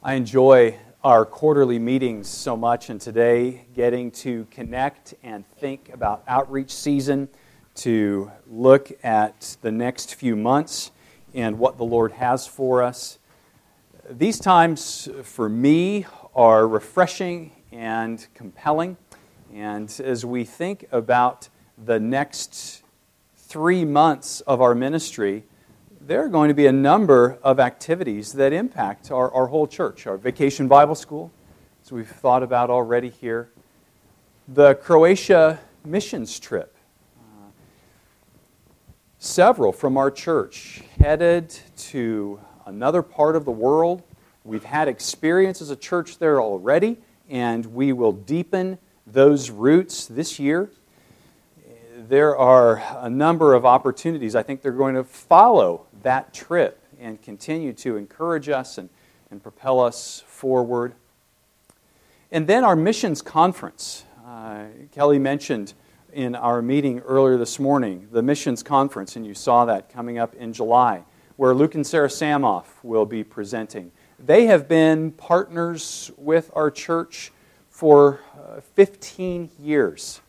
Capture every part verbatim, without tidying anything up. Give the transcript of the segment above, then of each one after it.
I enjoy our quarterly meetings so much, and today getting to connect and think about outreach season, to look at the next few months and what the Lord has for us. These times for me are refreshing and compelling, and as we think about the next three months of our ministry, there are going to be a number of activities that impact our, our whole church. Our Vacation Bible School, as we've thought about already here. The Croatia missions trip. Uh, several from our church headed to another part of the world. We've had experience as a church there already, and we will deepen those roots this year. There are a number of opportunities. I think they're going to follow that trip and continue to encourage us and, and propel us forward. And then our missions conference. Uh, Kelly mentioned in our meeting earlier this morning the missions conference, and you saw that coming up in July, where Luke and Sarah Samoff will be presenting. They have been partners with our church for uh, fifteen years.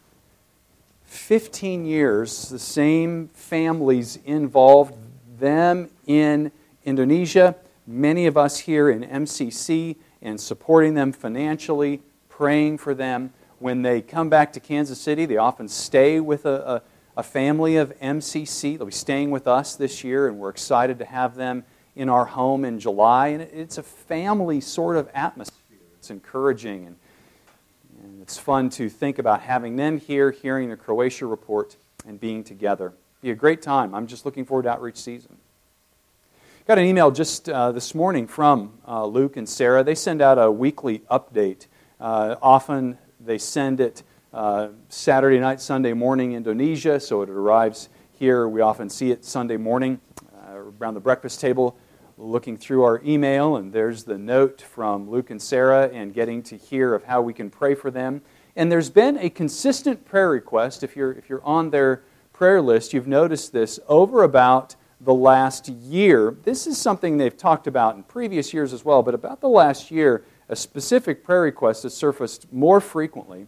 fifteen years, the same families involved, them in Indonesia, many of us here in M C C, and supporting them financially, praying for them. When they come back to Kansas City, they often stay with a, a, a family of M C C. They'll be staying with us this year, and we're excited to have them in our home in July. And it's a family sort of atmosphere. It's encouraging, and And it's fun to think about having them here, hearing the Croatia report, and being together. It'll be a great time. I'm just looking forward to outreach season. Got an email just uh, this morning from uh, Luke and Sarah. They send out a weekly update. Uh, often they send it uh, Saturday night, Sunday morning, Indonesia, so it arrives here. We often see it Sunday morning uh, around the breakfast table, looking through our email, and there's the note from Luke and Sarah and getting to hear of how we can pray for them. And there's been a consistent prayer request. If you're, if you're on their prayer list, you've noticed this over about the last year. This is something they've talked about in previous years as well, but about the last year, a specific prayer request has surfaced more frequently.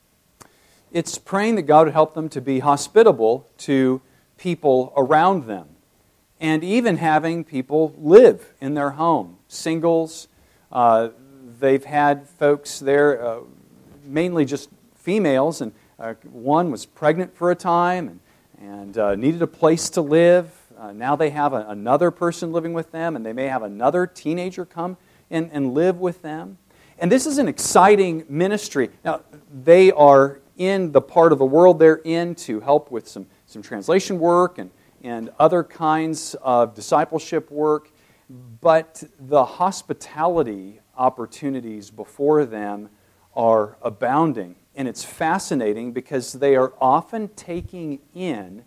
It's praying that God would help them to be hospitable to people around them, and even having people live in their home. Singles, uh, they've had folks there, uh, mainly just females, and uh, one was pregnant for a time and, and uh, needed a place to live. Uh, now they have a, another person living with them, and they may have another teenager come and, and live with them. And this is an exciting ministry. Now, they are in the part of the world they're in to help with some, some translation work and and other kinds of discipleship work, but the hospitality opportunities before them are abounding. And it's fascinating because they are often taking in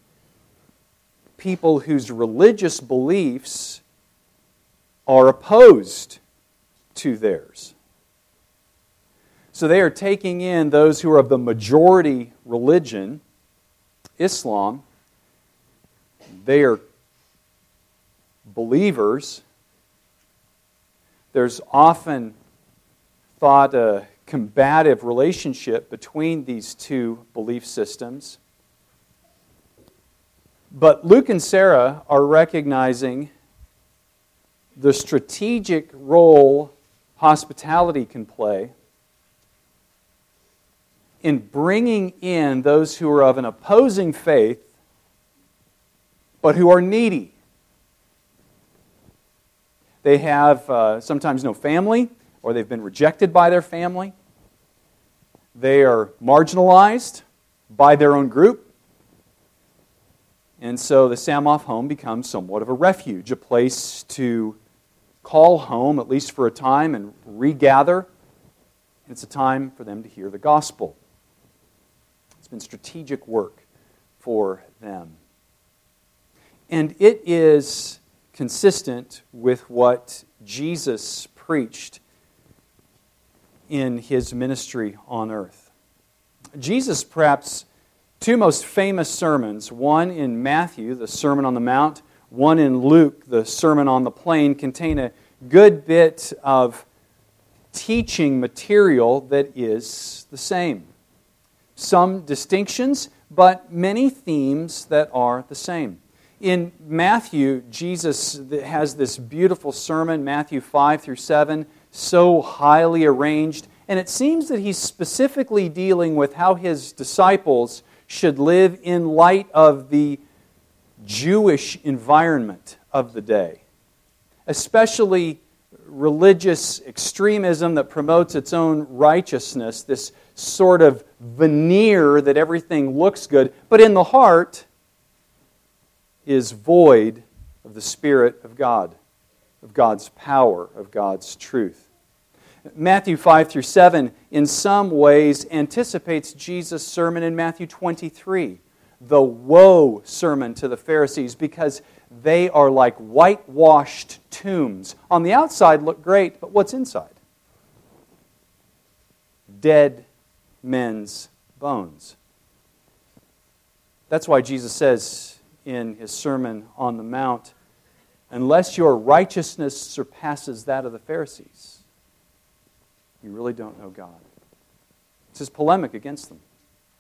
people whose religious beliefs are opposed to theirs. So they are taking in those who are of the majority religion, Islam. They are believers. There's often thought a combative relationship between these two belief systems. But Luke and Sarah are recognizing the strategic role hospitality can play in bringing in those who are of an opposing faith but who are needy. They have uh, sometimes no family, or they've been rejected by their family. They are marginalized by their own group. And so the Samoff home becomes somewhat of a refuge, a place to call home, at least for a time, and regather. It's a time for them to hear the gospel. It's been strategic work for them. And it is consistent with what Jesus preached in His ministry on earth. Jesus, perhaps two most famous sermons, one in Matthew, the Sermon on the Mount, one in Luke, the Sermon on the Plain, contain a good bit of teaching material that is the same. Some distinctions, but many themes that are the same. In Matthew, Jesus has this beautiful sermon, Matthew five through seven, so highly arranged, and it seems that he's specifically dealing with how his disciples should live in light of the Jewish environment of the day, especially religious extremism that promotes its own righteousness, this sort of veneer that everything looks good, but in the heart is void of the Spirit of God, of God's power, of God's truth. Matthew five through seven, in some ways, anticipates Jesus' sermon in Matthew twenty-three, the woe sermon to the Pharisees, because they are like whitewashed tombs. On the outside look great, but what's inside? Dead men's bones. That's why Jesus says in His Sermon on the Mount, unless your righteousness surpasses that of the Pharisees, you really don't know God. It's His polemic against them.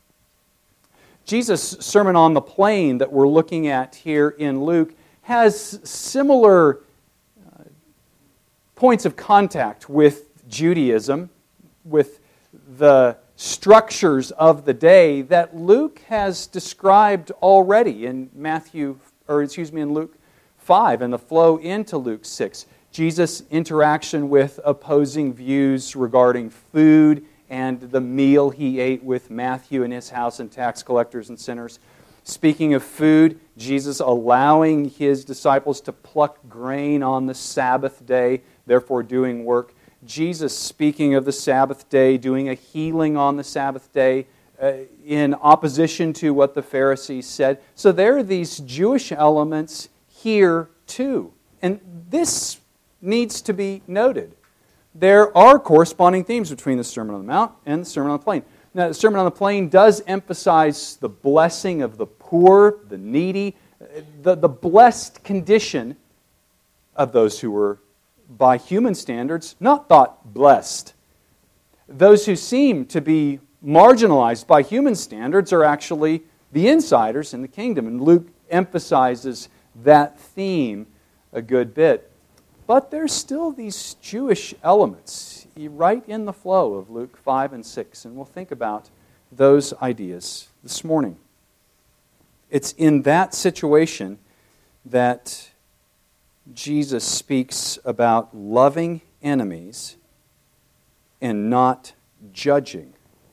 Jesus' Sermon on the Plain that we're looking at here in Luke has similar uh, points of contact with Judaism, with the structures of the day that Luke has described already in Matthew, or excuse me, in Luke five, and the flow into Luke six. Jesus' interaction with opposing views regarding food and the meal He ate with Matthew in his house and tax collectors and sinners. Speaking of food, Jesus allowing His disciples to pluck grain on the Sabbath day, therefore doing work. Jesus speaking of the Sabbath day, doing a healing on the Sabbath day uh, in opposition to what the Pharisees said. So there are these Jewish elements here too. And this needs to be noted. There are corresponding themes between the Sermon on the Mount and the Sermon on the Plain. Now, the Sermon on the Plain does emphasize the blessing of the poor, the needy, the, the blessed condition of those who were, by human standards, not thought blessed. Those who seem to be marginalized by human standards are actually the insiders in the kingdom. And Luke emphasizes that theme a good bit. But there's still these Jewish elements right in the flow of Luke five and six. And we'll think about those ideas this morning. It's in that situation that Jesus speaks about loving enemies and not judging.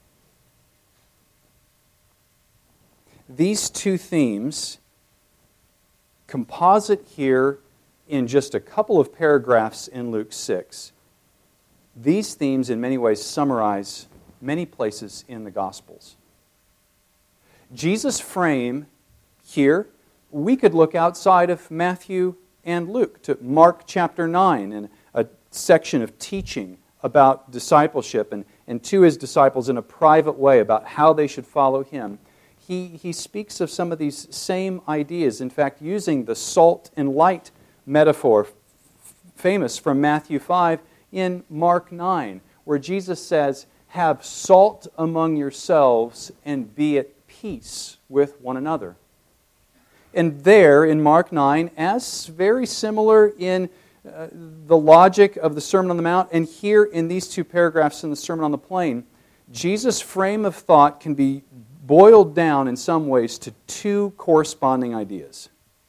These two themes composite here in just a couple of paragraphs in Luke six. These themes in many ways summarize many places in the Gospels. Jesus' frame here, we could look outside of Matthew and Luke to Mark chapter nine and a section of teaching about discipleship and, and to His disciples in a private way about how they should follow Him. He, he speaks of some of these same ideas, in fact, using the salt and light metaphor f- famous from Matthew five in Mark nine, where Jesus says, have salt among yourselves and be at peace with one another. And there in Mark nine, as very similar in uh, the logic of the Sermon on the Mount, and here in these two paragraphs in the Sermon on the Plain, Jesus' frame of thought can be boiled down in some ways to two corresponding ideas.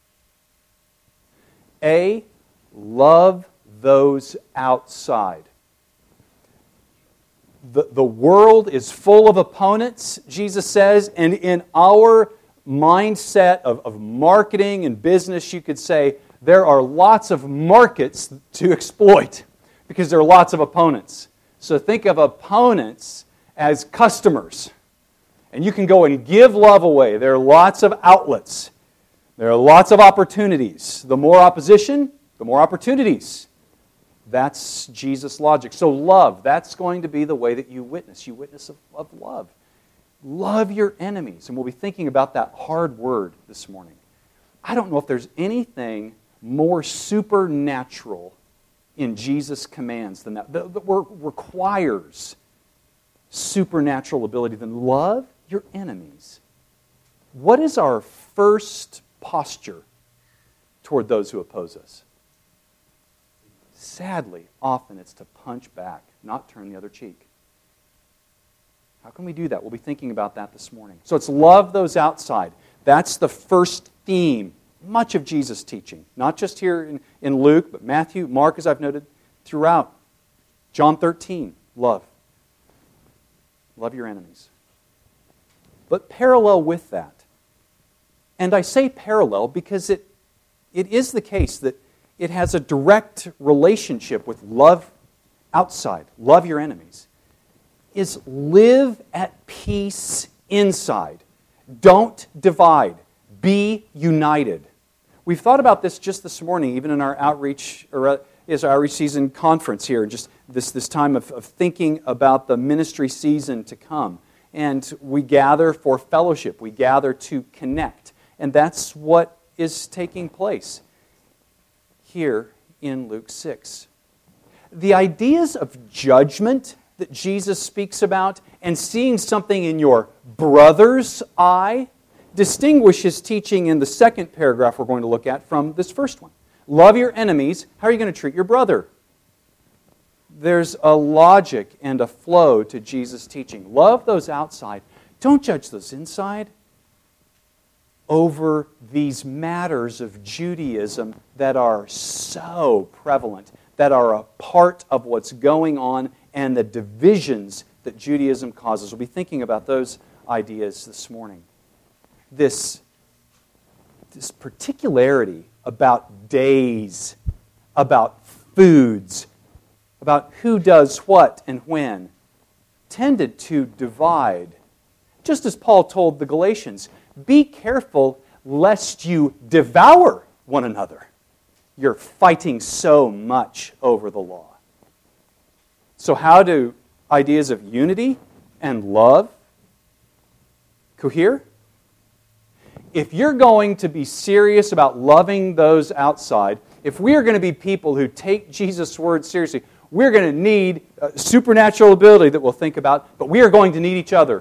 A, love those outside. The, the world is full of opponents, Jesus says, and in our mindset of, of marketing and business, you could say there are lots of markets to exploit because there are lots of opponents. So think of opponents as customers. And you can go and give love away. There are lots of outlets. There are lots of opportunities. The more opposition, the more opportunities. That's Jesus' logic. So love, that's going to be the way that you witness. You witness of, of love. Love your enemies. And we'll be thinking about that hard word this morning. I don't know if there's anything more supernatural in Jesus' commands than that, that, that requires supernatural ability, than love your enemies. What is our first posture toward those who oppose us? Sadly, often it's to punch back, not turn the other cheek. How can we do that? We'll be thinking about that this morning. So it's love those outside. That's the first theme, much of Jesus' teaching. Not just here in, in Luke, but Matthew, Mark, as I've noted, throughout. John thirteen, love. Love your enemies. But parallel with that, and I say parallel because it, it is the case that it has a direct relationship with love outside, love your enemies, is live at peace inside. Don't divide. Be united. We've thought about this just this morning, even in our outreach, or is our outreach season conference here, just this, this time of, of thinking about the ministry season to come. And we gather for fellowship. We gather to connect. And that's what is taking place here in Luke six. The ideas of judgment that Jesus speaks about and seeing something in your brother's eye distinguish his teaching in the second paragraph we're going to look at from this first one. Love your enemies. How are you going to treat your brother? There's a logic and a flow to Jesus' teaching. Love those outside. Don't judge those inside over these matters of Judaism that are so prevalent, that are a part of what's going on and the divisions that Judaism causes. We'll be thinking about those ideas this morning. This, this particularity about days, about foods, about who does what and when, tended to divide. Just as Paul told the Galatians, be careful lest you devour one another. You're fighting so much over the law. So how do ideas of unity and love cohere? If you're going to be serious about loving those outside, if we are going to be people who take Jesus' word seriously, we're going to need a supernatural ability that we'll think about, but we are going to need each other.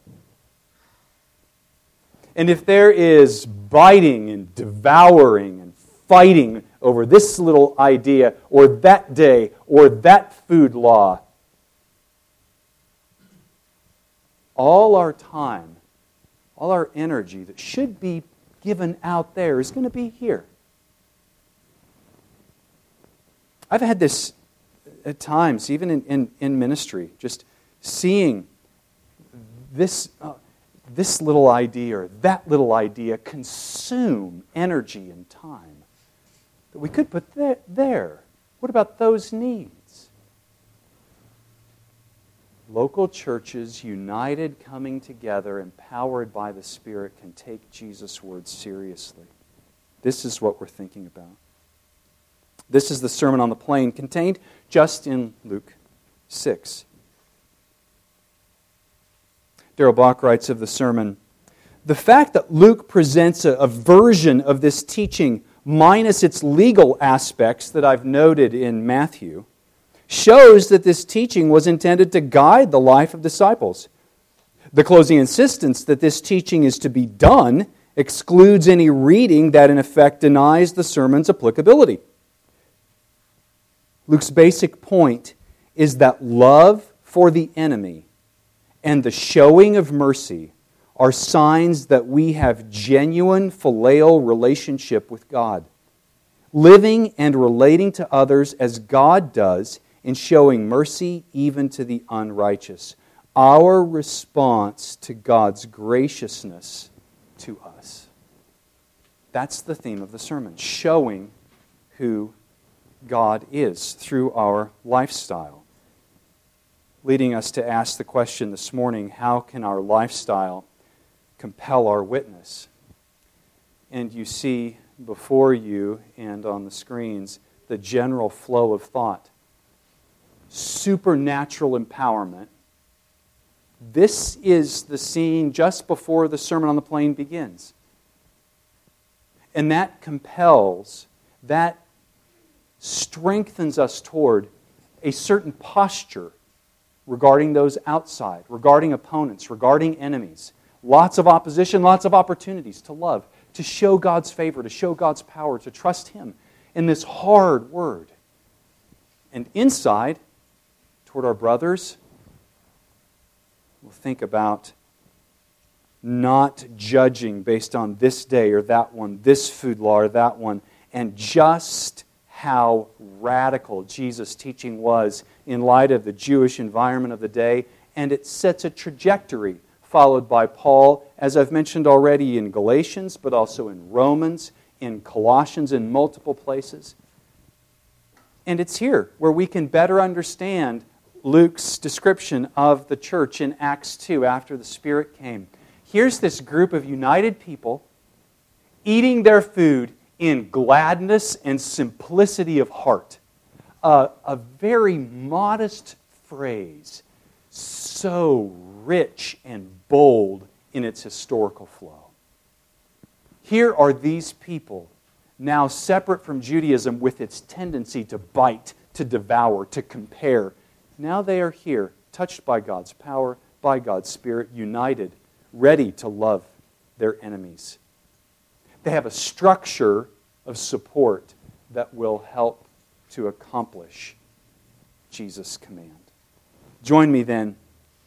And if there is biting and devouring and fighting over this little idea or that day or that food law, all our time, all our energy that should be given out there is going to be here. I've had this at times, even in, in, in ministry, just seeing this, uh, this little idea or that little idea consume energy and time that we could put there. there. What about those needs? Local churches, united, coming together, empowered by the Spirit, can take Jesus' word seriously. This is what we're thinking about. This is the Sermon on the Plain contained just in Luke six. Darrell Bock writes of the sermon, the fact that Luke presents a, a version of this teaching minus its legal aspects that I've noted in Matthew shows that this teaching was intended to guide the life of disciples. The closing insistence that this teaching is to be done excludes any reading that in effect denies the sermon's applicability. Luke's basic point is that love for the enemy and the showing of mercy are signs that we have genuine filial relationship with God, living and relating to others as God does in showing mercy even to the unrighteous. Our response to God's graciousness to us. That's the theme of the sermon, showing who God is through our lifestyle. Leading us to ask the question this morning, how can our lifestyle compel our witness? And you see before you and on the screens the general flow of thought. Supernatural empowerment. This is the scene just before the Sermon on the Plain begins. And that compels, that strengthens us toward a certain posture regarding those outside, regarding opponents, regarding enemies. Lots of opposition, lots of opportunities to love, to show God's favor, to show God's power, to trust Him in this hard word. And inside, toward our brothers, we'll think about not judging based on this day or that one, this food law or that one, and just how radical Jesus' teaching was in light of the Jewish environment of the day. And it sets a trajectory followed by Paul, as I've mentioned already in Galatians, but also in Romans, in Colossians, in multiple places. And it's here where we can better understand Luke's description of the church in Acts two after the Spirit came. Here's this group of united people eating their food in gladness and simplicity of heart. Uh, a very modest phrase, so rich and bold in its historical flow. Here are these people, now separate from Judaism with its tendency to bite, to devour, to compare. Now they are here, touched by God's power, by God's Spirit, united, ready to love their enemies. They have a structure of support that will help to accomplish Jesus' command. Join me then.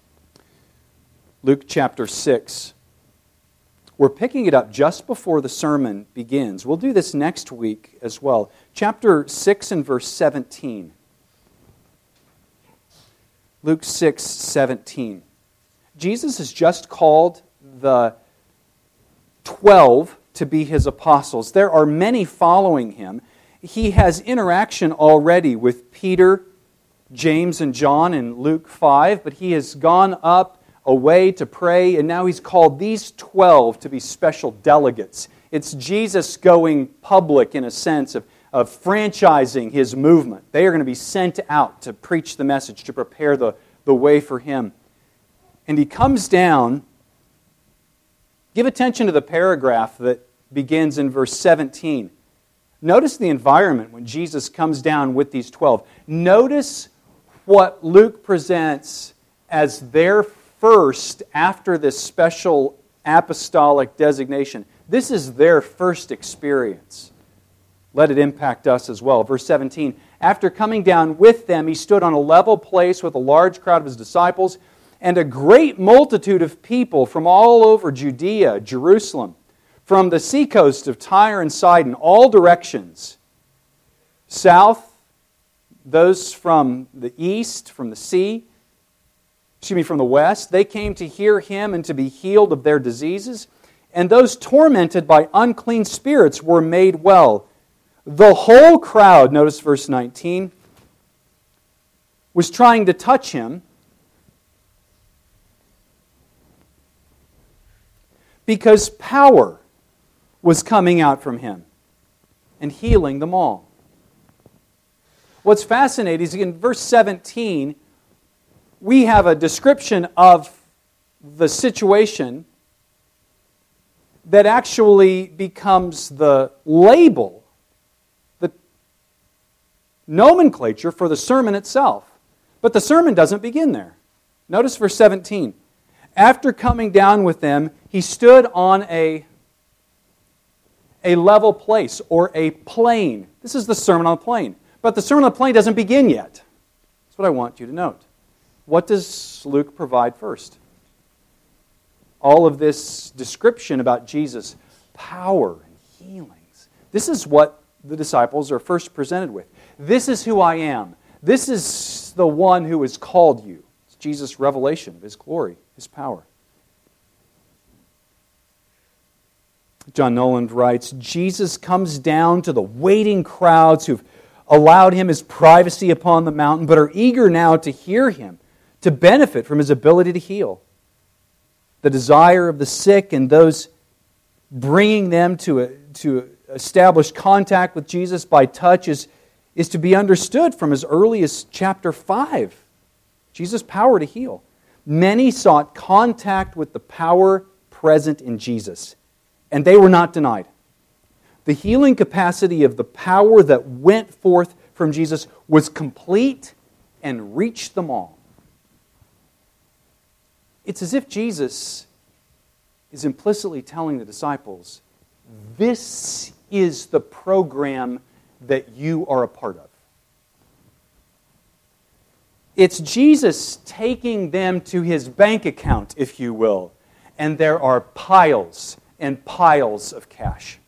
Luke chapter six. We're picking it up just before the sermon begins. We'll do this next week as well. Chapter six and verse seventeen. Luke six, seventeen. Jesus has just called the twelve to be His apostles. There are many following Him. He has interaction already with Peter, James, and John in Luke five, but He has gone up away to pray, and now He's called these twelve to be special delegates. It's Jesus going public in a sense of, of franchising His movement. They are going to be sent out to preach the message, to prepare the, the way for Him. And He comes down. Give attention to the paragraph that begins in verse seventeen. Notice the environment when Jesus comes down with these twelve. Notice what Luke presents as their first, after this special apostolic designation. This is their first experience. Let it impact us as well. Verse seventeen, after coming down with them, He stood on a level place with a large crowd of His disciples and a great multitude of people from all over Judea, Jerusalem, from the seacoast of Tyre and Sidon, all directions. South, those from the east, from the sea, excuse me, from the west, they came to hear Him and to be healed of their diseases. And those tormented by unclean spirits were made well. The whole crowd, notice verse nineteen, was trying to touch Him because power was coming out from Him and healing them all. What's fascinating is in verse seventeen, we have a description of the situation that actually becomes the label, the nomenclature for the sermon itself. But the sermon doesn't begin there. Notice verse seventeen. After coming down with them, He stood on a, a level place or a plain. This is the Sermon on the Plain. But the Sermon on the Plain doesn't begin yet. That's what I want you to note. What does Luke provide first? All of this description about Jesus' power and healings. This is what the disciples are first presented with. This is who I am. This is the one who has called you. It's Jesus' revelation of His glory, His power. John Noland writes, Jesus comes down to the waiting crowds who've allowed Him His privacy upon the mountain, but are eager now to hear Him, to benefit from His ability to heal. The desire of the sick and those bringing them to, a, to establish contact with Jesus by touch is, is to be understood from as early as chapter five. Jesus' power to heal. Many sought contact with the power present in Jesus, and they were not denied. The healing capacity of the power that went forth from Jesus was complete and reached them all. It's as if Jesus is implicitly telling the disciples, this is the program that you are a part of. It's Jesus taking them to His bank account, if you will, and there are piles and piles of cash.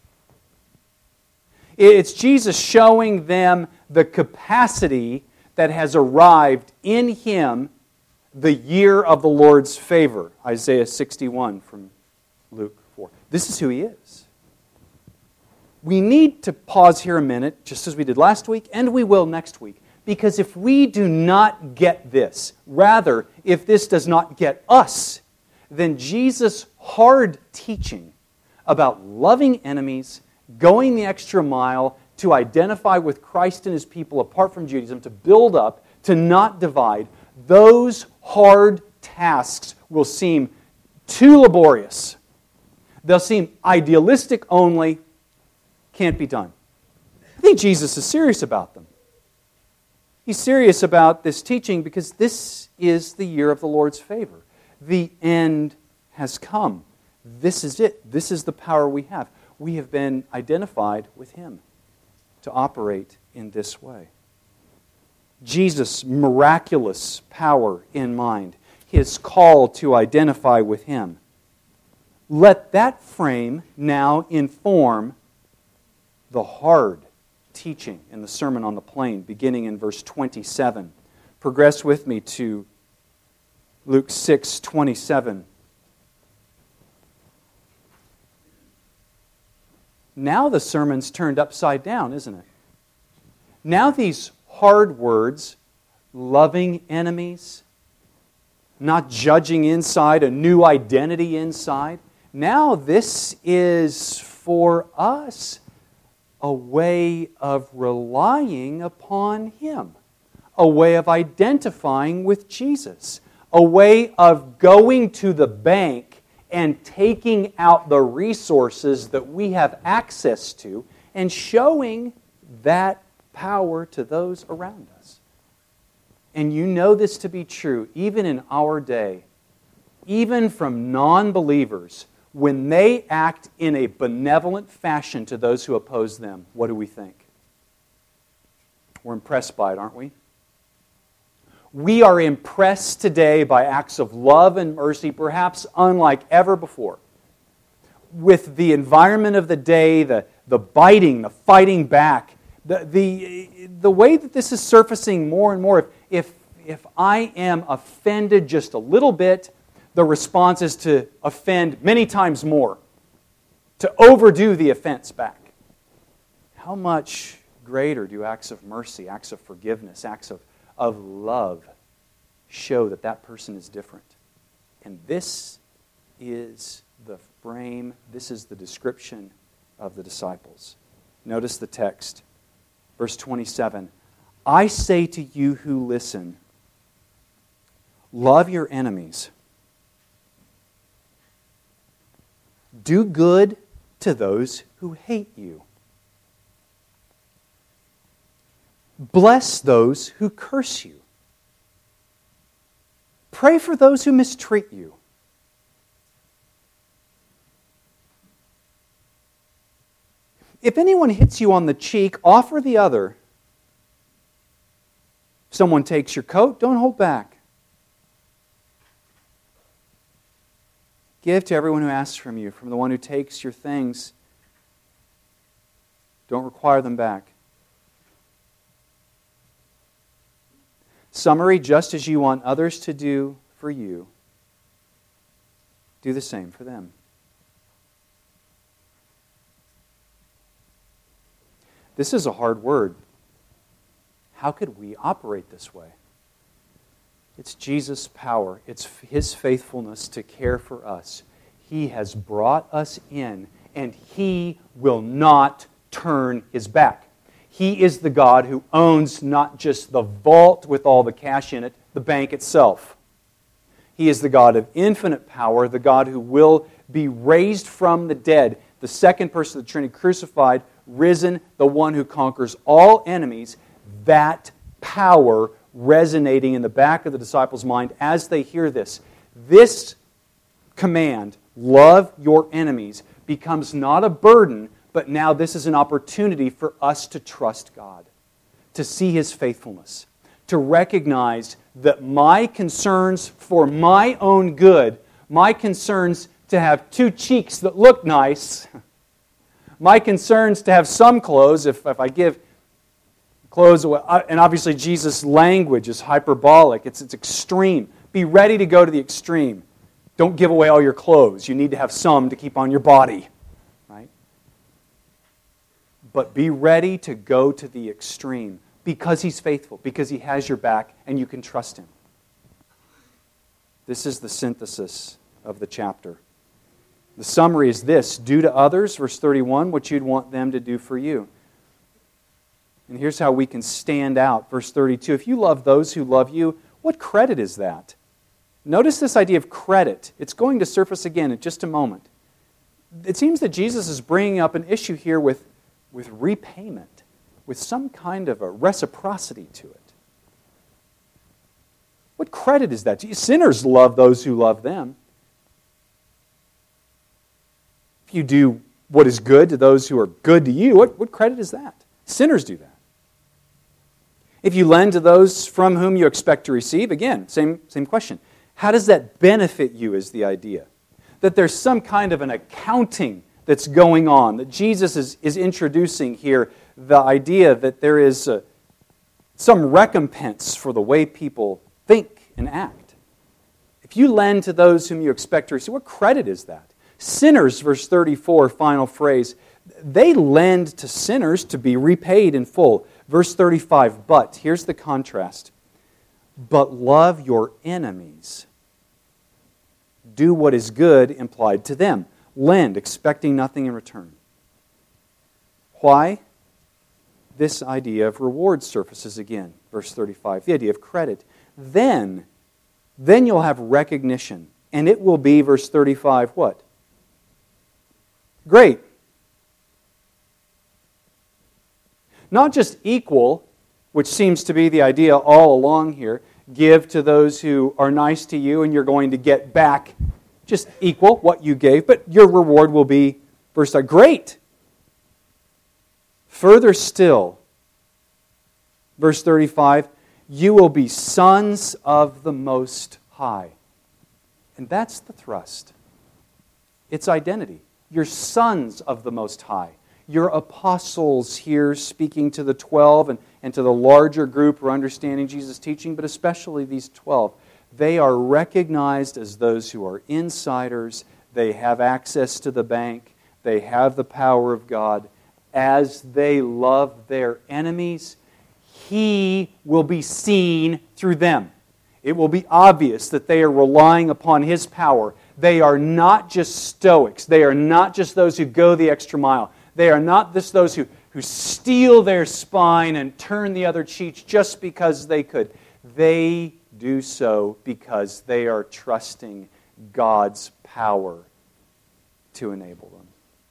It's Jesus showing them the capacity that has arrived in Him, the year of the Lord's favor. Isaiah sixty-one from Luke four. This is who He is. We need to pause here a minute, just as we did last week, and we will next week. Because if we do not get this, rather, if this does not get us, then Jesus' hard teaching about loving enemies, going the extra mile, to identify with Christ and His people apart from Judaism, to build up, to not divide, those hard tasks will seem too laborious. They'll seem idealistic only, can't be done. I think Jesus is serious about them. He's serious about this teaching because this is the year of the Lord's favor. The end has come. This is it. This is the power we have. We have been identified with Him to operate in this way. Jesus' miraculous power in mind, His call to identify with Him. Let that frame now inform the hard teaching in the Sermon on the Plain, beginning in verse twenty-seven. Progress with me to Luke six twenty-seven. Now the sermon's turned upside down, isn't it? Now these hard words, loving enemies, not judging inside, a new identity inside, now this is for us a way of relying upon Him, a way of identifying with Jesus, a way of going to the bank and taking out the resources that we have access to and showing that power to those around us. And you know this to be true even in our day, even from non-believers. When they act in a benevolent fashion to those who oppose them, what do we think? We're impressed by it, aren't we? We are impressed today by acts of love and mercy, perhaps unlike ever before. With the environment of the day, the, the biting, the fighting back, the, the, the way that this is surfacing more and more, if, if, if I am offended just a little bit, the response is to offend many times more, to overdo the offense back. How much greater do acts of mercy, acts of forgiveness, acts of, of love show that that person is different? And this is the frame, this is the description of the disciples. Notice the text, verse twenty-seven. I say to you who listen, love your enemies. Do good to those who hate you. Bless those who curse you. Pray for those who mistreat you. If anyone hits you on the cheek, offer the other. If someone takes your coat, don't hold back. Give to everyone who asks from you. From the one who takes your things, don't require them back. Summary, just as you want others to do for you, do the same for them. This is a hard word. How could we operate this way? It's Jesus' power. It's His faithfulness to care for us. He has brought us in, and He will not turn His back. He is the God who owns not just the vault with all the cash in it, the bank itself. He is the God of infinite power, the God who will be raised from the dead, the second person of the Trinity, crucified, risen, the one who conquers all enemies. that power resonating in the back of the disciples' mind as they hear this. This command, love your enemies, becomes not a burden, but now this is an opportunity for us to trust God, to see His faithfulness, to recognize that my concerns for my own good, my concerns to have two cheeks that look nice, my concerns to have some clothes, if, if I give clothes away, and obviously Jesus' language is hyperbolic, it's, it's extreme. Be ready to go to the extreme. Don't give away all your clothes. You need to have some to keep on your body. Right? But be ready to go to the extreme because He's faithful, because He has your back, and you can trust Him. This is the synthesis of the chapter. The summary is this: do to others, verse thirty-one, what you'd want them to do for you. And here's how we can stand out, verse thirty-two. If you love those who love you, what credit is that? Notice this idea of credit. It's going to surface again in just a moment. It seems that Jesus is bringing up an issue here with, with repayment, with some kind of a reciprocity to it. What credit is that? Sinners love those who love them. If you do what is good to those who are good to you, what, what credit is that? Sinners do that. If you lend to those from whom you expect to receive, again, same, same question. How does that benefit you is the idea? That there's some kind of an accounting that's going on, that Jesus is, is introducing here, the idea that there is a, some recompense for the way people think and act. If you lend to those whom you expect to receive, what credit is that? Sinners, verse thirty-four, final phrase, they lend to sinners to be repaid in full. Verse thirty-five, but, here's the contrast, but love your enemies. Do what is good implied to them. Lend, expecting nothing in return. Why? This idea of reward surfaces again. Verse thirty-five, the idea of credit. Then, then you'll have recognition. And it will be, verse thirty-five, what? Great. Not just equal, which seems to be the idea all along here. Give to those who are nice to you, and you're going to get back just equal what you gave, but your reward will be, verse five, great. Further still, verse thirty-five, you will be sons of the Most High. And that's the thrust. It's identity. You're sons of the Most High. Your apostles here speaking to the twelve and, and to the larger group who are understanding Jesus' teaching, but especially these twelve. They are recognized as those who are insiders. They have access to the bank. They have the power of God. As they love their enemies, He will be seen through them. It will be obvious that they are relying upon His power. They are not just stoics. They are not just those who go the extra mile. They are not just those who, who steel their spine and turn the other cheek just because they could. They do so because they are trusting God's power to enable them.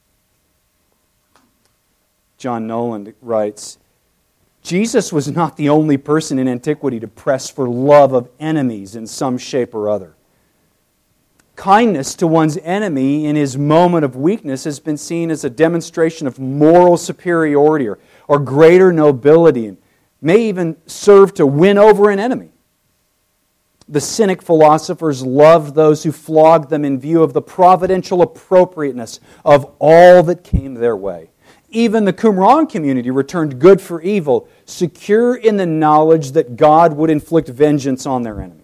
John Nolan writes, Jesus was not the only person in antiquity to press for love of enemies in some shape or other. Kindness to one's enemy in his moment of weakness has been seen as a demonstration of moral superiority or, or greater nobility, and may even serve to win over an enemy. The Cynic philosophers loved those who flogged them in view of the providential appropriateness of all that came their way. Even the Qumran community returned good for evil, secure in the knowledge that God would inflict vengeance on their enemies.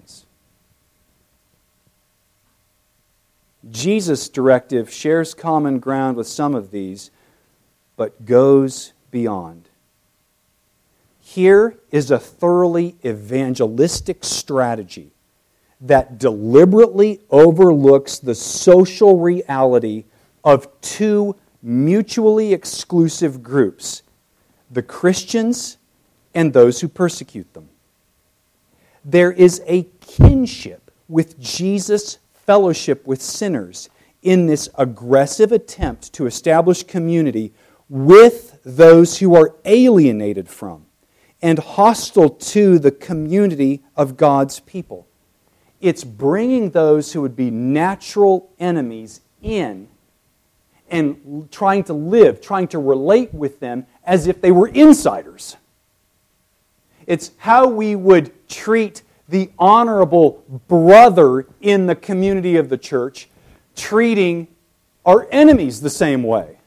Jesus' directive shares common ground with some of these, but goes beyond. Here is a thoroughly evangelistic strategy that deliberately overlooks the social reality of two mutually exclusive groups, the Christians and those who persecute them. There is a kinship with Jesus' fellowship with sinners in this aggressive attempt to establish community with those who are alienated from, and hostile to the community of God's people. It's bringing those who would be natural enemies in and trying to live, trying to relate with them as if they were insiders. It's how we would treat the honorable brother in the community of the church, treating our enemies the same way.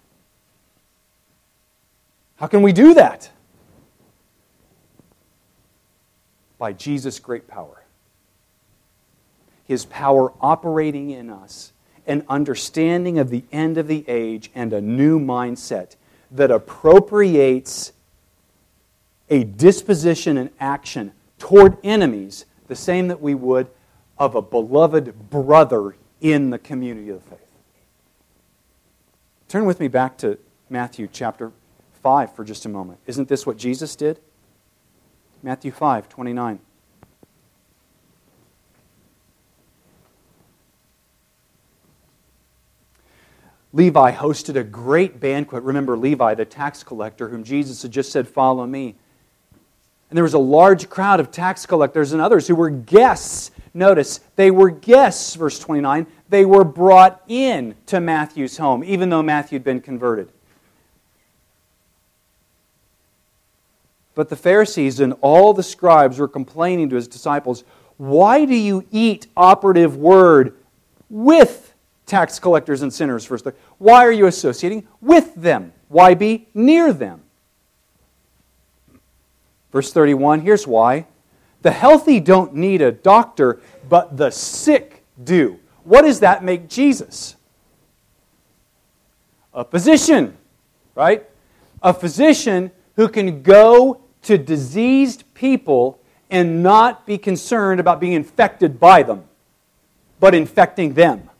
How can we do that? By Jesus' great power. His power operating in us, an understanding of the end of the age, and a new mindset that appropriates a disposition and action toward enemies, the same that we would of a beloved brother in the community of the faith. Turn with me back to Matthew chapter five for just a moment. Isn't this what Jesus did? Matthew five, twenty-nine. Levi hosted a great banquet. Remember Levi, the tax collector, whom Jesus had just said, "Follow me." And there was a large crowd of tax collectors and others who were guests. Notice, they were guests, verse twenty-nine. They were brought in to Matthew's home, even though Matthew had been converted. But the Pharisees and all the scribes were complaining to his disciples, "Why do you eat," operative word, "with tax collectors and sinners?" Verse thirty. Why are you associating with them? Why be near them? Verse thirty-one, here's why. The healthy don't need a doctor, but the sick do. What does that make Jesus? A physician, right? A physician who can go to diseased people and not be concerned about being infected by them, but infecting them.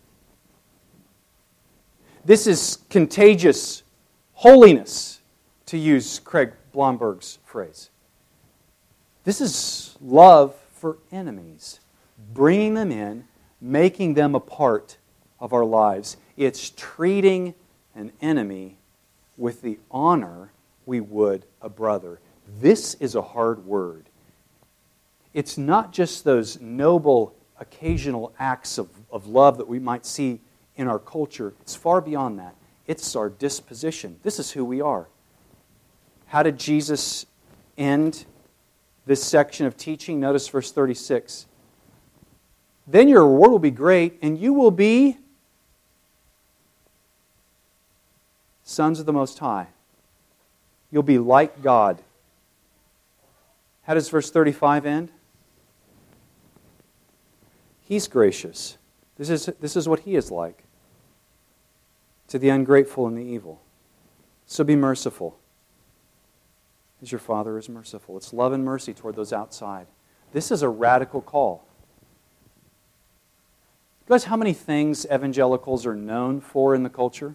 This is contagious holiness, to use Craig Blomberg's phrase. This is love for enemies, bringing them in, making them a part of our lives. It's treating an enemy with the honor we would a brother. This is a hard word. It's not just those noble occasional acts of, of love that we might see in our culture. It's far beyond that. It's our disposition. This is who we are. How did Jesus end this section of teaching? Notice verse thirty-six. Then your reward will be great, and you will be sons of the Most High. You'll be like God. How does verse thirty-five end? He's gracious. This is, this is what He is like to the ungrateful and the evil. So be merciful, as your Father is merciful. It's love and mercy toward those outside. This is a radical call. You guys, how many things evangelicals are known for in the culture?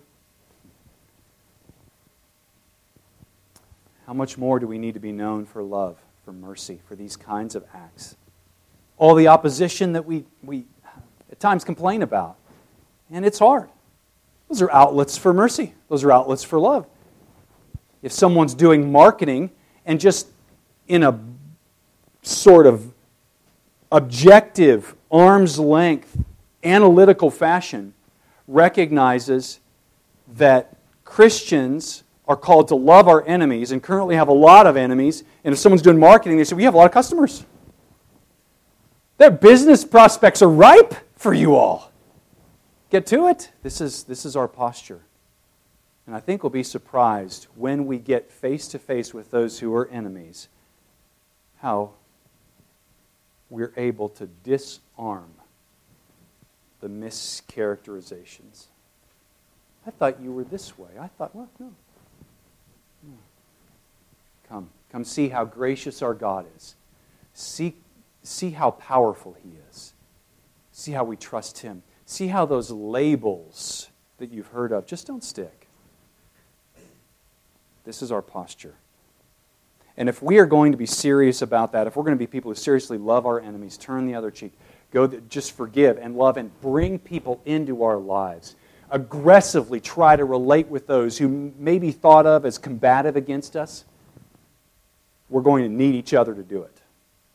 How much more do we need to be known for love, for mercy, for these kinds of acts? All the opposition that we, we at times complain about. And it's hard. Those are outlets for mercy. Those are outlets for love. If someone's doing marketing and just in a sort of objective, arm's length, analytical fashion recognizes that Christians are called to love our enemies and currently have a lot of enemies, and if someone's doing marketing, they say, we have a lot of customers. Their business prospects are ripe for you all. Get to it. This is, this is our posture. And I think we'll be surprised when we get face to face with those who are enemies, how we're able to disarm the mischaracterizations. I thought you were this way. I thought, well, no. no. Come, come see how gracious our God is. See, see how powerful He is. See how we trust Him. See how those labels that you've heard of just don't stick. This is our posture. And if we are going to be serious about that, if we're going to be people who seriously love our enemies, turn the other cheek, go just forgive and love and bring people into our lives, aggressively try to relate with those who may be thought of as combative against us, we're going to need each other to do it.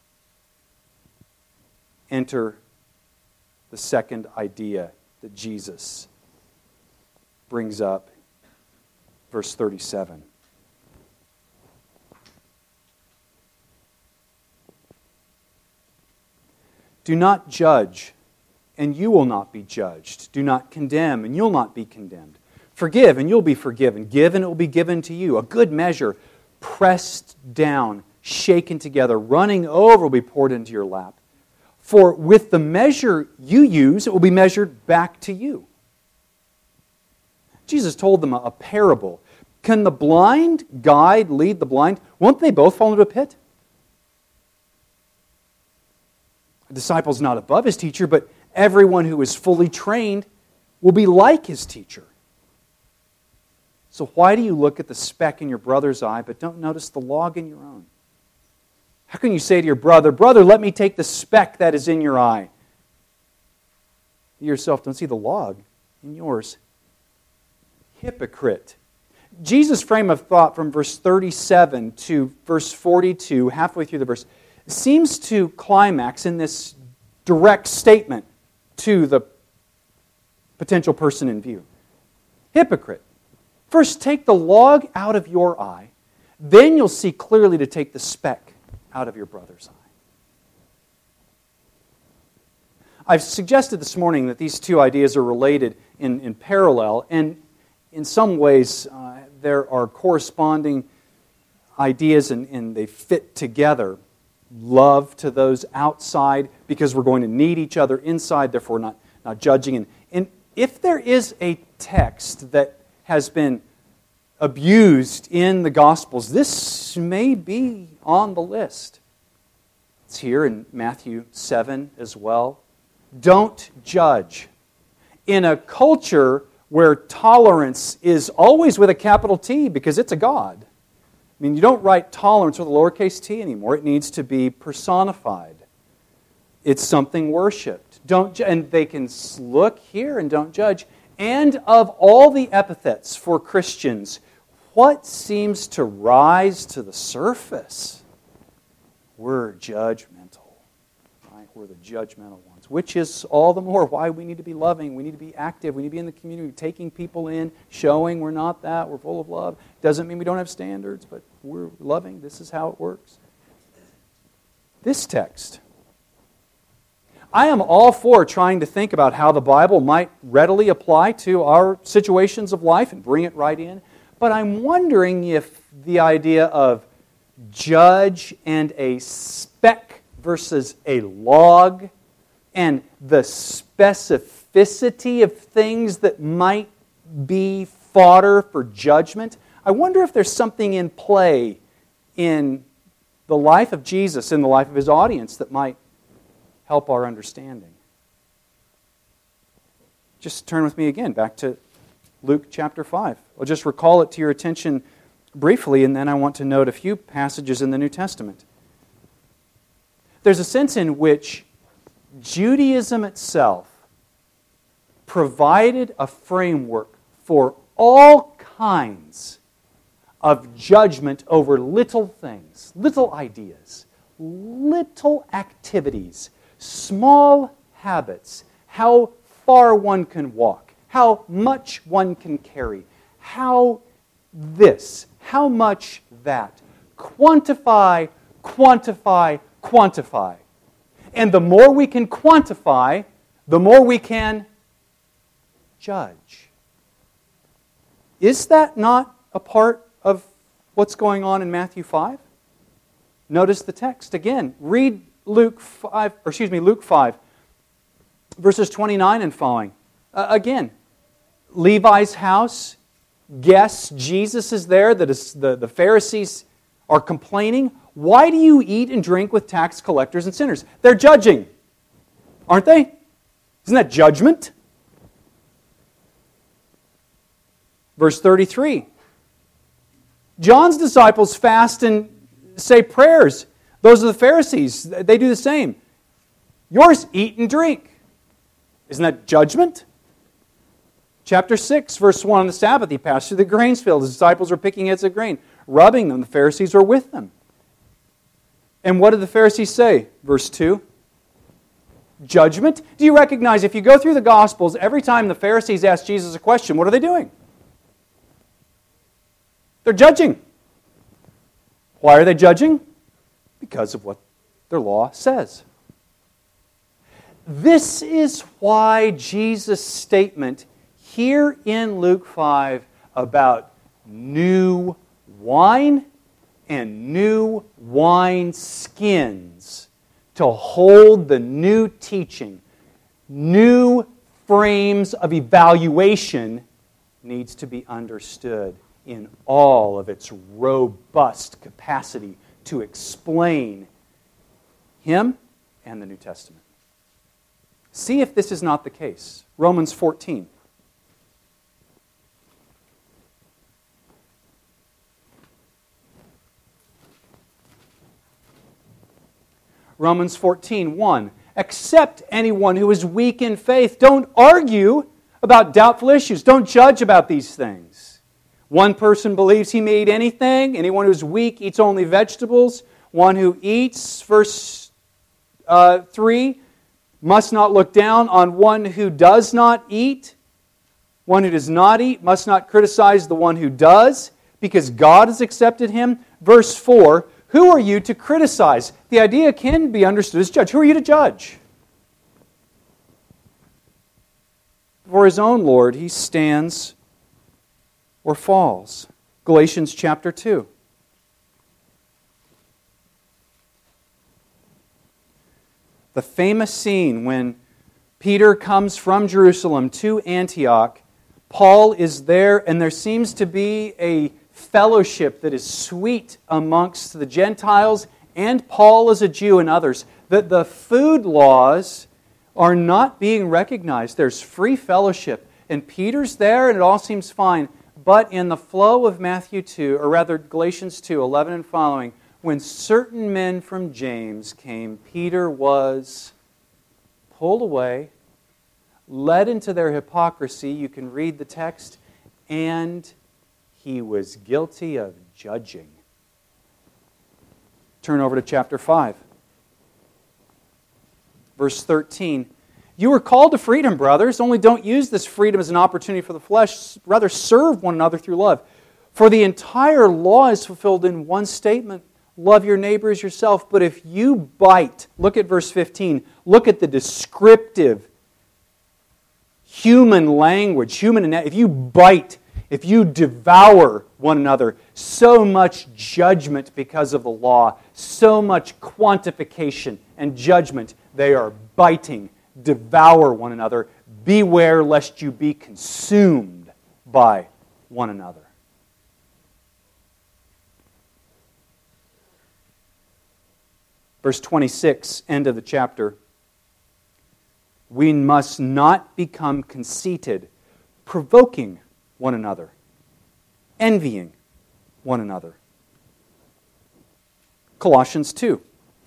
Enter the second idea that Jesus brings up, verse thirty-seven. Do not judge, and you will not be judged. Do not condemn, and you'll not be condemned. Forgive, and you'll be forgiven. Give, and it will be given to you. A good measure, pressed down, shaken together, running over, will be poured into your lap. For with the measure you use, it will be measured back to you. Jesus told them a parable. Can the blind guide lead the blind? Won't they both fall into a pit? A disciple's not above his teacher, but everyone who is fully trained will be like his teacher. So why do you look at the speck in your brother's eye, but don't notice the log in your own? How can you say to your brother, brother, let me take the speck that is in your eye? You yourself don't see the log in yours. Hypocrite. Jesus' frame of thought from verse thirty-seven to verse forty-two, halfway through the verse, seems to climax in this direct statement to the potential person in view. Hypocrite. First, take the log out of your eye, then you'll see clearly to take the speck out of your brother's eye. I've suggested this morning that these two ideas are related in, in parallel, and in some ways uh, there are corresponding ideas and, and they fit together. Love to those outside because we're going to need each other inside, therefore not, not judging. And, and if there is a text that has been abused in the Gospels, this may be on the list. It's here in Matthew seven as well. Don't judge. In a culture where tolerance is always with a capital T because it's a God. I mean, you don't write tolerance with a lowercase t anymore. It needs to be personified. It's something worshipped. Don't, and they can look here and don't judge. And of all the epithets for Christians, what seems to rise to the surface? We're judgmental. Right? We're the judgmental ones. Which is all the more why we need to be loving. We need to be active. We need to be in the community, taking people in, showing we're not that. We're full of love. Doesn't mean we don't have standards, but we're loving. This is how it works. This text. I am all for trying to think about how the Bible might readily apply to our situations of life and bring it right in. But I'm wondering if the idea of judge and a speck versus a log and the specificity of things that might be fodder for judgment, I wonder if there's something in play in the life of Jesus, in the life of His audience, that might help our understanding. Just turn with me again back to Luke chapter five. I'll just recall it to your attention briefly, and then I want to note a few passages in the New Testament. There's a sense in which Judaism itself provided a framework for all kinds of judgment over little things, little ideas, little activities, small habits, how far one can walk, how much one can carry, how this, how much that. Quantify, quantify, quantify. And the more we can quantify, the more we can judge. Is that not a part of what's going on in Matthew five? Notice the text again. Read Luke five, or excuse me, Luke five, verses twenty-nine and following. Uh, again, Levi's house, guess Jesus is there, that is, the, the Pharisees are complaining. Why do you eat and drink with tax collectors and sinners? They're judging, aren't they? Isn't that judgment? Verse thirty-three. John's disciples fast and say prayers. Those are the Pharisees. They do the same. Yours eat and drink. Isn't that judgment? Chapter six, verse one, on the Sabbath, he passed through the grain field. His disciples were picking heads of grain, rubbing them. The Pharisees were with them. And what did the Pharisees say? Verse two. Judgment. Do you recognize if you go through the Gospels, every time the Pharisees ask Jesus a question, what are they doing? They're judging. Why are they judging? Because of what their law says. This is why Jesus' statement here in Luke five about new wine and new wine skins to hold the new teaching, new frames of evaluation needs to be understood in all of its robust capacity to explain Him and the New Testament. See if this is not the case. Romans fourteen. Romans fourteen, one. Accept anyone who is weak in faith. Don't argue about doubtful issues. Don't judge about these things. One person believes he may eat anything. Anyone who's weak eats only vegetables. One who eats, verse uh, three, must not look down on one who does not eat. One who does not eat must not criticize the one who does, because God has accepted him. Verse four, who are you to criticize? The idea can be understood as judge. Who are you to judge? For his own Lord, he stands or falls. Galatians chapter two. The famous scene when Peter comes from Jerusalem to Antioch. Paul is there, and there seems to be a fellowship that is sweet amongst the Gentiles, and Paul as a Jew and others. That the food laws are not being recognized. There's free fellowship, and Peter's there, and it all seems fine. But in the flow of Matthew two, or rather Galatians two, eleven and following, when certain men from James came, Peter was pulled away, led into their hypocrisy. You can read the text. And he was guilty of judging. Turn over to chapter five. Verse thirteen. You were called to freedom, brothers. Only don't use this freedom as an opportunity for the flesh. Rather, serve one another through love. For the entire law is fulfilled in one statement. Love your neighbor as yourself. But if you bite, look at verse fifteen. Look at the descriptive human language. Human, if you bite, if you devour one another, so much judgment because of the law, so much quantification and judgment. They are biting, devour one another. Beware lest you be consumed by one another. Verse twenty-six, end of the chapter. We must not become conceited, provoking one another, envying one another. Colossians two.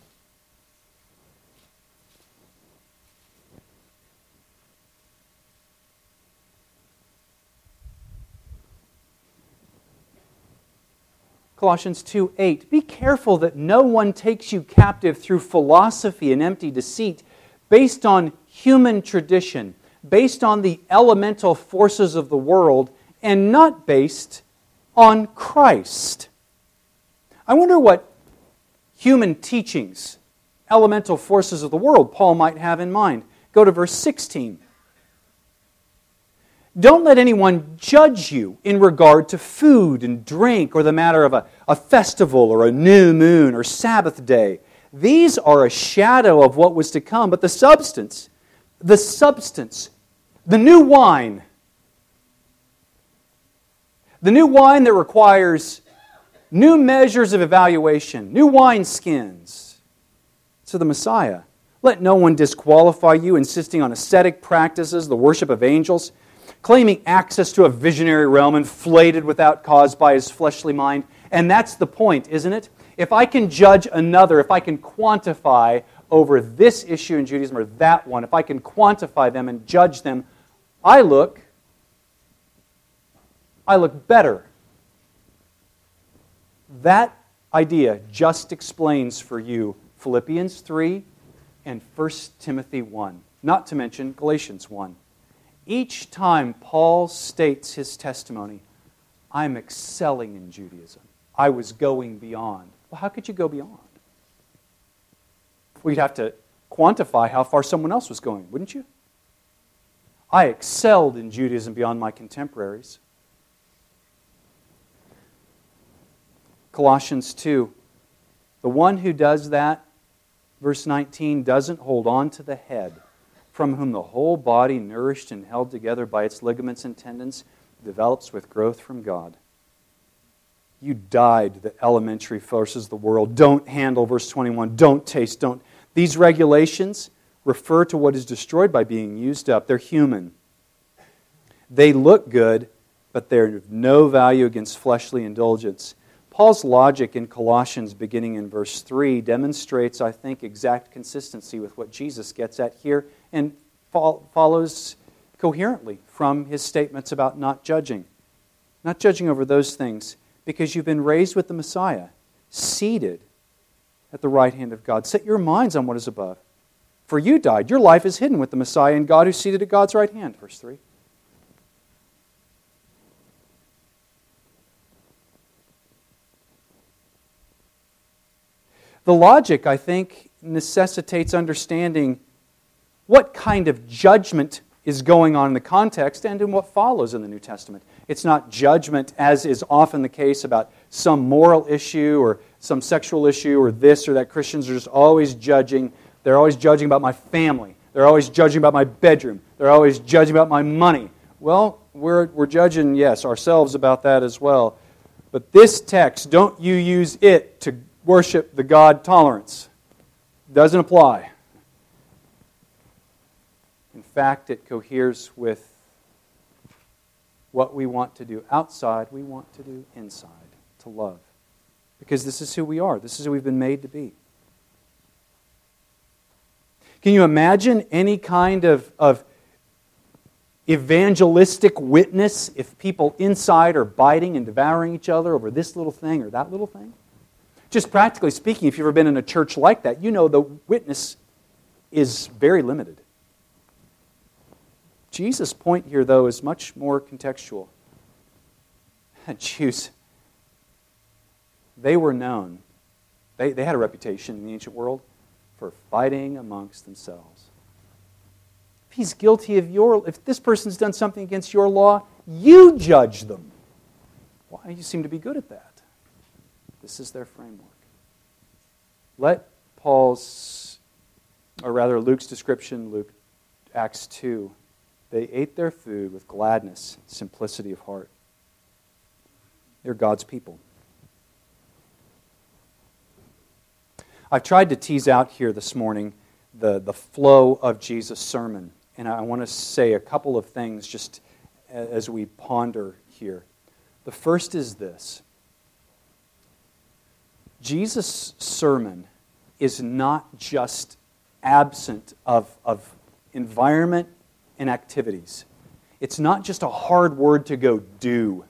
Colossians two eight. Be careful that no one takes you captive through philosophy and empty deceit, based on human tradition, based on the elemental forces of the world, and not based on Christ. I wonder what human teachings, elemental forces of the world, Paul might have in mind. Go to verse sixteen. Don't let anyone judge you in regard to food and drink or the matter of a, a festival or a new moon or Sabbath day. These are a shadow of what was to come, but the substance, the substance, the new wine, the new wine that requires new measures of evaluation, new wineskins. So the Messiah. Let no one disqualify you, insisting on ascetic practices, the worship of angels, claiming access to a visionary realm inflated without cause by his fleshly mind. And that's the point, isn't it? If I can judge another, if I can quantify over this issue in Judaism or that one, if I can quantify them and judge them, I look, I look better. That idea just explains for you Philippians three and First Timothy one, not to mention Galatians one. Each time Paul states his testimony, I'm excelling in Judaism. I was going beyond. Well, how could you go beyond? Well, you'd have to quantify how far someone else was going, wouldn't you? I excelled in Judaism beyond my contemporaries. Colossians two. The one who does that, verse nineteen, doesn't hold on to the head, from whom the whole body, nourished and held together by its ligaments and tendons, develops with growth from God. You died the elementary forces of the world. Don't handle, verse twenty-one. Don't taste, don't. These regulations refer to what is destroyed by being used up. They're human. They look good, but they're of no value against fleshly indulgence. Paul's logic in Colossians, beginning in verse three, demonstrates, I think, exact consistency with what Jesus gets at here and follows coherently from his statements about not judging. Not judging over those things, because you've been raised with the Messiah, seated at the right hand of God. Set your minds on what is above. For you died. Your life is hidden with the Messiah in God who's seated at God's right hand. Verse three. The logic, I think, necessitates understanding what kind of judgment is going on in the context and in what follows in the New Testament. It's not judgment, as is often the case, about some moral issue or some sexual issue or this or that. Christians are just always judging. They're always judging about my family. They're always judging about my bedroom. They're always judging about my money. Well, we're, we're judging, yes, ourselves about that as well. But this text, don't you use it to worship the God tolerance. Doesn't apply. In fact, it coheres with what we want to do outside, we want to do inside, to love. Because this is who we are. This is who we've been made to be. Can you imagine any kind of, of evangelistic witness if people inside are biting and devouring each other over this little thing or that little thing? Just practically speaking, if you've ever been in a church like that, you know the witness is very limited. Jesus' point here, though, is much more contextual. Jews, they were known, they, they had a reputation in the ancient world for fighting amongst themselves. If he's guilty of your, if this person's done something against your law, you judge them. Why? You seem to be good at that. This is their framework. Let Paul's, or rather Luke's description, Luke, Acts two, they ate their food with gladness, simplicity of heart. They're God's people. I've tried to tease out here this morning the, the flow of Jesus' sermon, and I want to say a couple of things just as we ponder here. The first is this. Jesus' sermon is not just absent of, of environment and activities. It's not just a hard word to go do.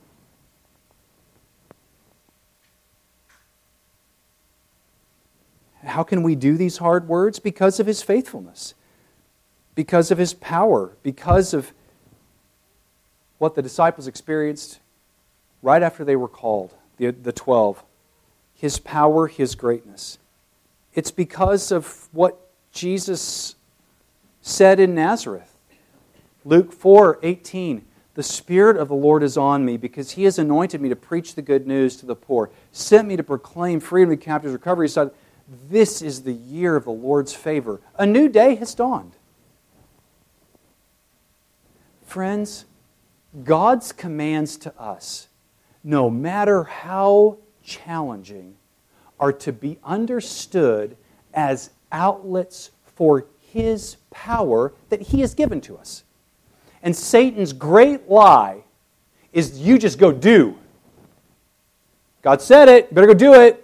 How can we do these hard words? Because of His faithfulness, because of His power, because of what the disciples experienced right after they were called, the, the twelve. His power, His greatness. It's because of what Jesus said in Nazareth. Luke four eighteen, the Spirit of the Lord is on me because He has anointed me to preach the good news to the poor, sent me to proclaim freedom to the captives, recovery. So this is the year of the Lord's favor. A new day has dawned. Friends, God's commands to us, no matter how challenging, are to be understood as outlets for His power that He has given to us. And Satan's great lie is you just go do. God said it, better go do it.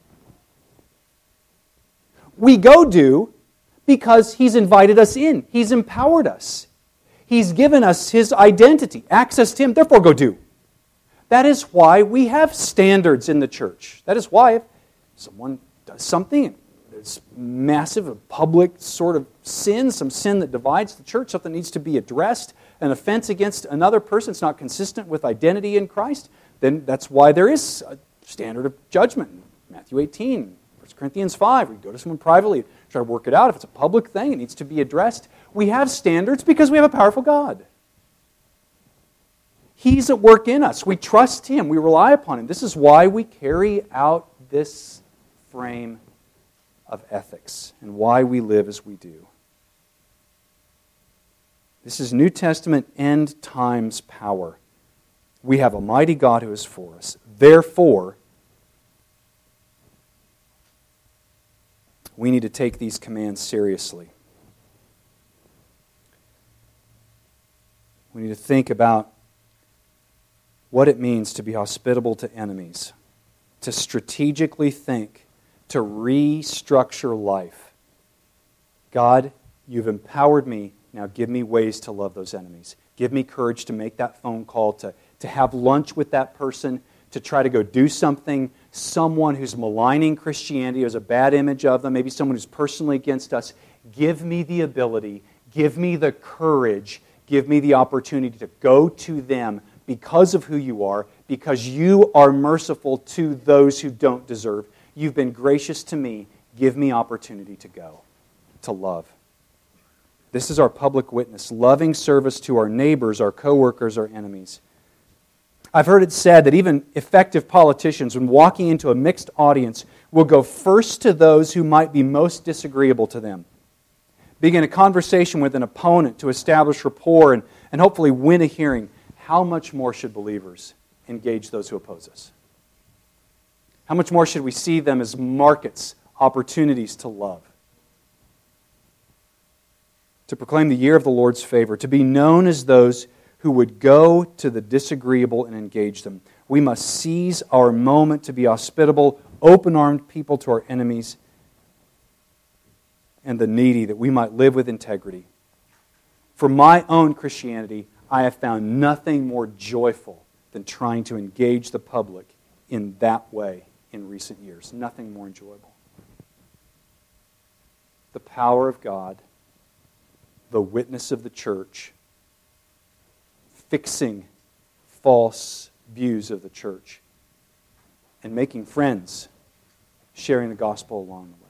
We go do because He's invited us in. He's empowered us. He's given us His identity, access to Him, therefore go do. That is why we have standards in the church. That is why if, someone does something, there's massive, a public sort of sin, some sin that divides the church, something needs to be addressed, an offense against another person, it's not consistent with identity in Christ, then that's why there is a standard of judgment. Matthew eighteen, First Corinthians five, we go to someone privately, try to work it out. If it's a public thing, it needs to be addressed. We have standards because we have a powerful God. He's at work in us. We trust Him. We rely upon Him. This is why we carry out this frame of ethics and why we live as we do. This is New Testament end times power. We have a mighty God who is for us. Therefore, we need to take these commands seriously. We need to think about what it means to be hospitable to enemies, to strategically think, to restructure life. God, you've empowered me. Now give me ways to love those enemies. Give me courage to make that phone call, to, to have lunch with that person, to try to go do something, someone who's maligning Christianity, has a bad image of them, maybe someone who's personally against us. Give me the ability, give me the courage, give me the opportunity to go to them because of who you are, because you are merciful to those who don't deserve. You've been gracious to me. Give me opportunity to go, to love. This is our public witness, loving service to our neighbors, our coworkers, our enemies. I've heard it said that even effective politicians, when walking into a mixed audience, will go first to those who might be most disagreeable to them. Begin a conversation with an opponent to establish rapport and, and hopefully win a hearing. How much more should believers engage those who oppose us? How much more should we see them as markets, opportunities to love? To proclaim the year of the Lord's favor, to be known as those who would go to the disagreeable and engage them. We must seize our moment to be hospitable, open-armed people to our enemies and the needy, that we might live with integrity. For my own Christianity, I have found nothing more joyful than trying to engage the public in that way in recent years. Nothing more enjoyable. The power of God, the witness of the church, fixing false views of the church, and making friends, sharing the gospel along the way.